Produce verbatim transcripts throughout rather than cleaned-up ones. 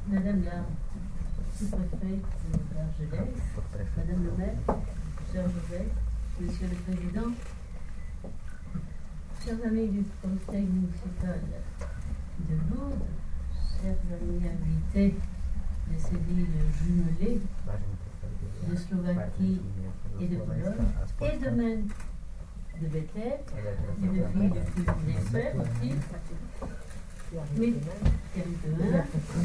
Madame la sous-préfète d'Argelès, Madame le maire, cher Joseph, Monsieur le Président, chers amis du Conseil municipal de Lourdes, chers amis invités de ces villes jumelées de Slovaquie et de Pologne, et de même de Bethel, une ville que vous espère aussi, mais quelques-uns.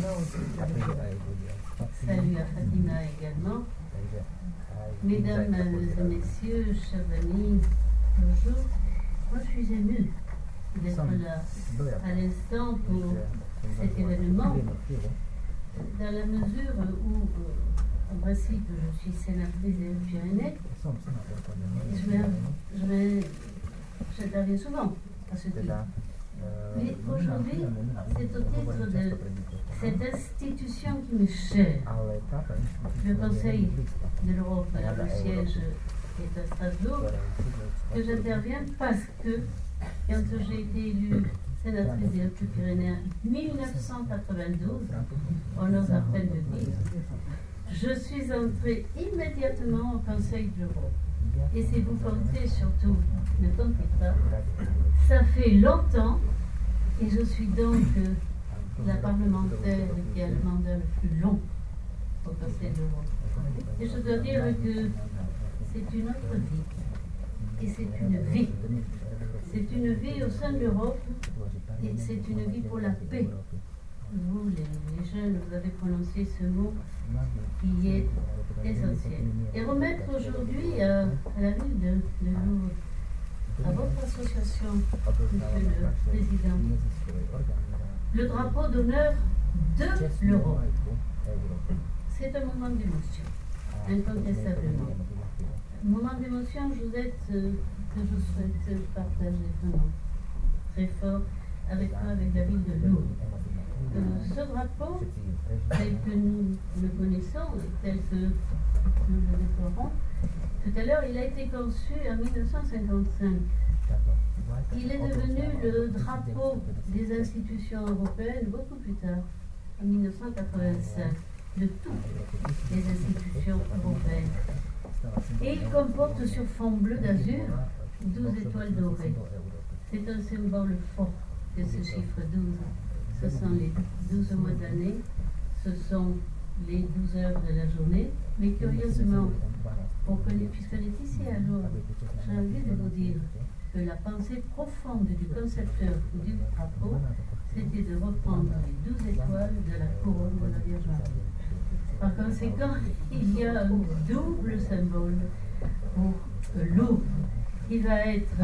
Salut à Fatima également. Mesdames et messieurs, chers amis, bonjour. Moi, je suis émue d'être là à l'instant pour cet événement, dans la mesure où, en principe, je suis sénatrice des Pyrénées. Je vais, je vais, j'interviens souvent à ce titre. Mais aujourd'hui, c'est au titre de cette institution qui m'est chère. Le Conseil de l'Europe, le siège est à Strasbourg, que j'interviens parce que, quand j'ai été élue sénatrice des Hautes-Pyrénées en mille neuf cent quatre-vingt-douze, on ose à peine de dire, je suis entrée immédiatement au Conseil de l'Europe. Et si vous comptez surtout, ne comptez pas, ça fait longtemps, et je suis donc euh, la parlementaire qui a le mandat le plus long au Conseil de l'Europe. Et je dois dire que c'est une autre vie, et c'est une vie. C'est une vie au sein de l'Europe, et c'est une vie pour la paix. Vous, les, les jeunes, vous avez prononcé ce mot qui est essentiel. Et remettre aujourd'hui à, à la ville de, de Lourdes, à votre association, Monsieur le Président, le drapeau d'honneur de l'Europe. C'est un moment d'émotion, incontestablement. Un moment d'émotion, Josette, euh, que je souhaite partager vraiment très fort avec toi, avec la ville de Lourdes. Euh, ce drapeau, tel que nous le connaissons et tel que nous le déplorons, tout à l'heure, il a été conçu en mille neuf cent cinquante-cinq. Il est devenu le drapeau des institutions européennes beaucoup plus tard, en mille neuf cent quatre-vingt-cinq, de toutes les institutions européennes. Et il comporte sur fond bleu d'azur douze étoiles dorées. C'est un symbole fort de ce chiffre douze. Ce sont les douze mois d'année, ce sont les douze heures de la journée, mais curieusement, pour que les, puisqu'on est ici à Lourdes, j'ai envie de vous dire que la pensée profonde du concepteur du drapeau, c'était de reprendre les douze étoiles de la couronne de la Vierge Marie. Par conséquent, il y a un double symbole pour Lourdes qui va être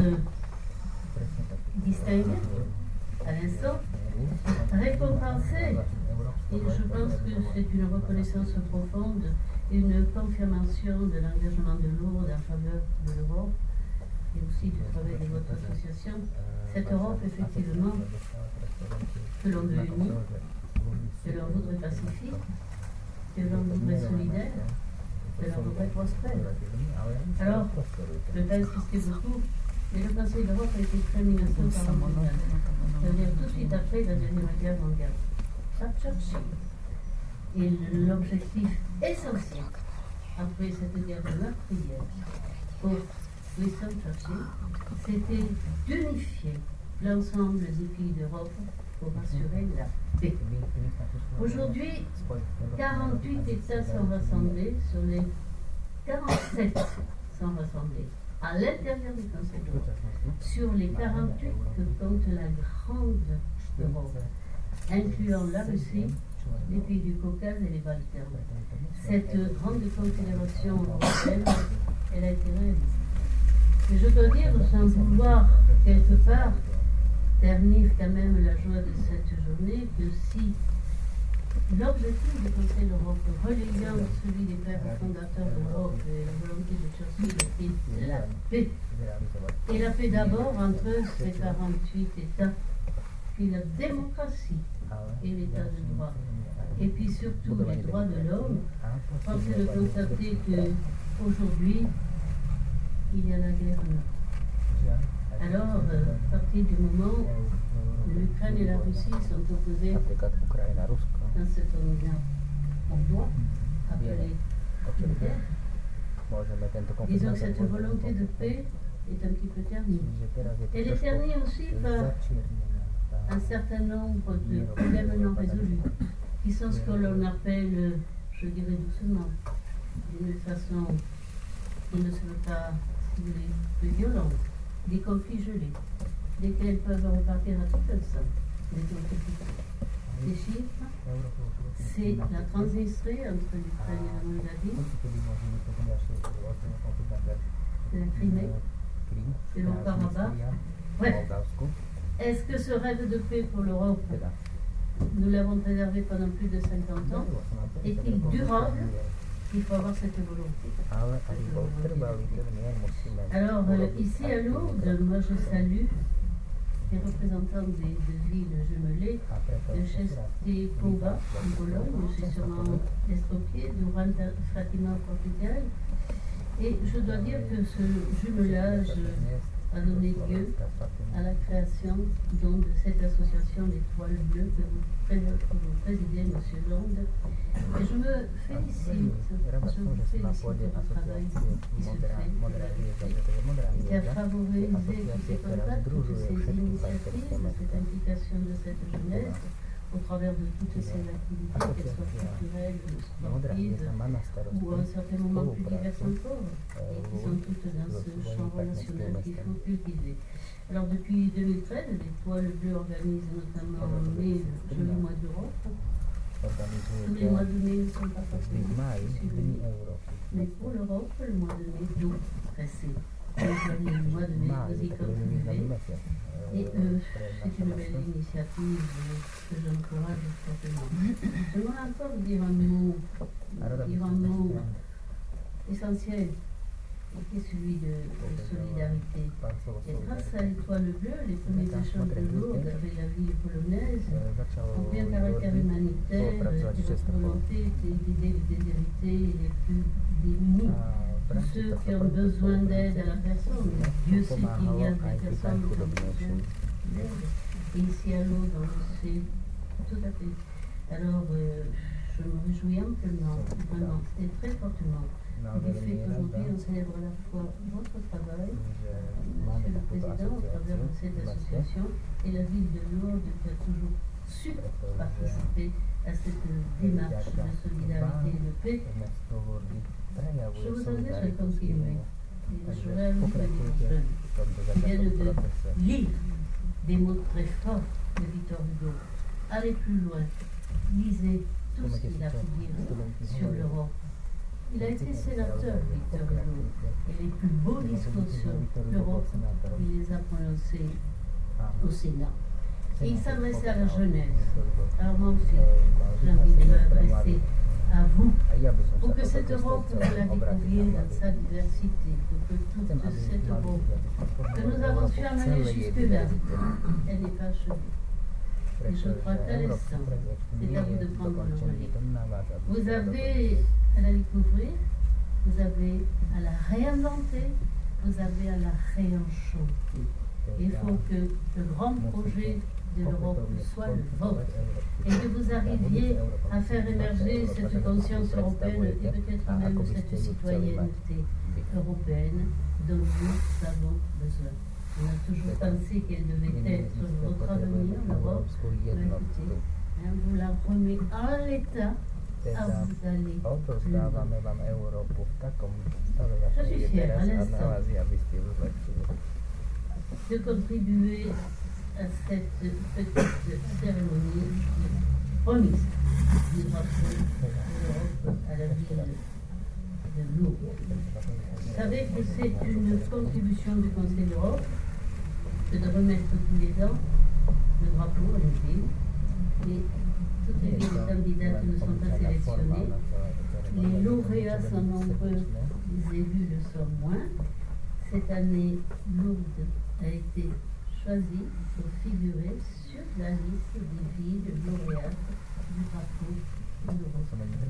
distingué à l'instant, récompensé. Et je pense que c'est une reconnaissance profonde, une confirmation de l'engagement de Lourdes en faveur de l'Europe et aussi du travail de votre association. Cette Europe, effectivement, que l'on veut unie, que l'on voudrait pacifique, que l'on voudrait solidaire, que l'on voudrait prospère. Alors, je ne vais pas insister beaucoup, mais le Conseil d'Europe a été créé en mille neuf cent quarante-neuf, c'est-à-dire tout de suite après la Deuxième Guerre mondiale. Et l'objectif essentiel, après cette guerre de meurtrière, pour Winston Churchill, c'était d'unifier l'ensemble des pays d'Europe pour assurer la paix. Aujourd'hui, quarante-huit États sont rassemblés, sur les quarante-sept sont rassemblés à l'intérieur du Conseil d'Europe, sur les quarante-huit que compte la grande Europe, incluant la Russie, les pays du Caucase et les Balkans. Cette grande confédération européenne, elle a été réalisée. Et je dois dire, sans vouloir quelque part ternir quand même la joie de cette journée, que si l'objectif du Conseil de l'Europe, relayant celui des pères fondateurs de l'Europe et la volonté de Churchill, était la paix, et la paix d'abord entre ces quarante-huit États, puis la démocratie et l'état de droit, et puis surtout les droits de l'homme, force est de constater qu'aujourd'hui, il y a la guerre en Europe. Alors, euh, à partir du moment l'Ukraine et la Russie sont opposées dans ce qu'on doit appeler une guerre. Disons que cette volonté de paix est un petit peu ternie. Elle est ternie aussi par un certain nombre de problèmes non résolus, qui sont ce que l'on appelle, je dirais doucement, d'une façon qui ne se veut pas, si vous voulez, plus violente, des conflits gelés, lesquels peuvent repartir à tout instant. Les chiffres, c'est la Transnistrie entre l'Ukraine et la Moldavie, c'est la Crimée, c'est le Haut-Karabakh. Bref, est-ce que ce rêve de paix pour l'Europe, nous l'avons préservé pendant plus de cinquante ans, est-il durable? Il faut avoir cette volonté. Alors, euh, ici à Lourdes, moi je salue les représentants des deux villes jumelées, de Czestochowa en Pologne, je suis sûrement estropié, de Juan Fatima au Portugal. Et je dois dire que ce jumelage a donné lieu à la création donc, de cette association d'Étoiles Bleues que vous, que vous présidez, M. Londe. Et je me félicite, je vous félicite du travail qui se fait, qui a favorisé tous ces contacts, toutes ces initiatives, cette implication de cette jeunesse au travers de toutes ces activités, qu'elles soient culturelles, sportives, ou à un certain moment plus diverses encore, et qui sont toutes dans ce champ relationnel qu'il faut cultiver. Alors depuis deux mille treize, l'Étoile Bleue organise notamment en mai le joli mois d'Europe. Tous les mois de mai ne sont pas forcément suivis, mais pour l'Europe, le mois de mai, d'eau pressé. Le mois de mai, vous y contribuez. Et euh, c'est une belle initiative que j'encourage fortement. J'aimerais encore dire un mot, dire un mot essentiel, qui est celui de, de solidarité. Et grâce à l'Étoile Bleue, les premiers échanges de Lourdes avec la ville polonaise ont pris un caractère humanitaire, et votre volonté était d'aider les déshérités et les plus démunis. Tous ceux qui ont besoin d'aide à la personne. Dieu sait qu'il y a des personnes qui ont besoin d'aide. Et ici à Lourdes, on le sait tout à fait. Alors, euh, je me réjouis amplement, vraiment, et très fortement, du fait qu'aujourd'hui, on célèbre à la fois votre travail, Monsieur le Président, au travers de cette association, et la ville de Lourdes qui a toujours su participer à cette démarche de solidarité et de paix. Je vous invite à continuer. Et je réalise que les jeunes qui viennent de lire des mots très forts de Victor Hugo. Allez plus loin, lisez tout ce qu'il a pu dire sur l'Europe. Il a été sénateur, Victor Hugo, et les plus beaux discours sur l'Europe, il les a prononcés au Sénat. Et il s'adressait à la jeunesse. Alors moi aussi, j'ai envie de m'adresser à vous, pour que cette Europe, vous la découvriez dans sa diversité, pour que toute cette Europe que nous avons su amener jusque-là, elle n'est pas achevée. Et je crois qu'à l'instant, c'est à vous de prendre le relais. Vous avez à la découvrir, vous avez à la réinventer, vous avez à la réenchanter. Il faut que le grand projet de l'Europe soit le vôtre et que vous arriviez à faire émerger cette conscience européenne et peut-être même cette citoyenneté européenne dont nous avons besoin. On a toujours pensé qu'elle devait être votre avenir, l'Europe. Écoutez, hein, vous la remet en l'état à vous d'aller plus loin. Je suis fière à l'instant de contribuer à cette petite cérémonie remise du drapeau de l'Europe à la ville de Lourdes. Vous savez que c'est une contribution du Conseil de l'Europe que de remettre tous les ans le drapeau à une ville. Et toutes les villes candidates ne sont pas sélectionnées. Les lauréats sont nombreux, les élus le sont moins. Cette année, Lourdes a été choisie pour figurer sur la liste des villes lauréates du drapeau de l'Europe.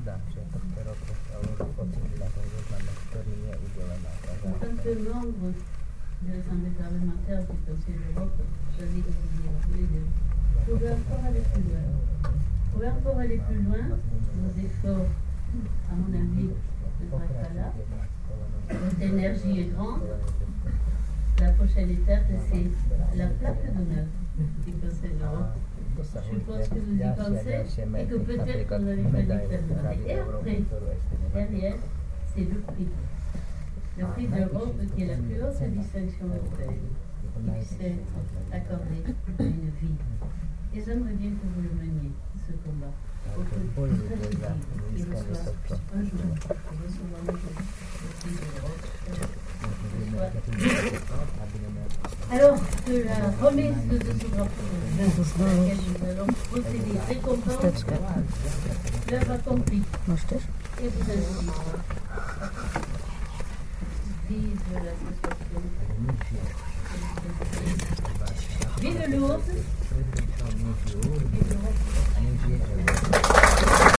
En tant que membre de l'Assemblée parlementaire du Conseil de l'Europe, j'avais de vous dire tous les deux Vous pouvez encore aller plus loin. Vous pouvez encore aller plus loin. Vos efforts, à mon avis, ne seraient pas là. Votre énergie est grande. La prochaine étape, c'est la plaque d'honneur du Conseil d'Europe. Je suppose que vous y pensez et que peut-être vous avez failli faire demander. Et après, derrière, c'est le prix. Le prix d'Europe qui est la plus haute distinction européenne, qui puisse être accordée à une vie. Et j'aimerais bien que vous le meniez, ce combat, pour que toute la vie qui reçoit un jour, recevoir le prix d'Europe. Alors, que la remise de ce drapeau, dans laquelle nous allons procéder, récompense l'œuvre accomplie. Et vous inscrire. Vive l'association. Vive Lourdes. Vive l'Europe.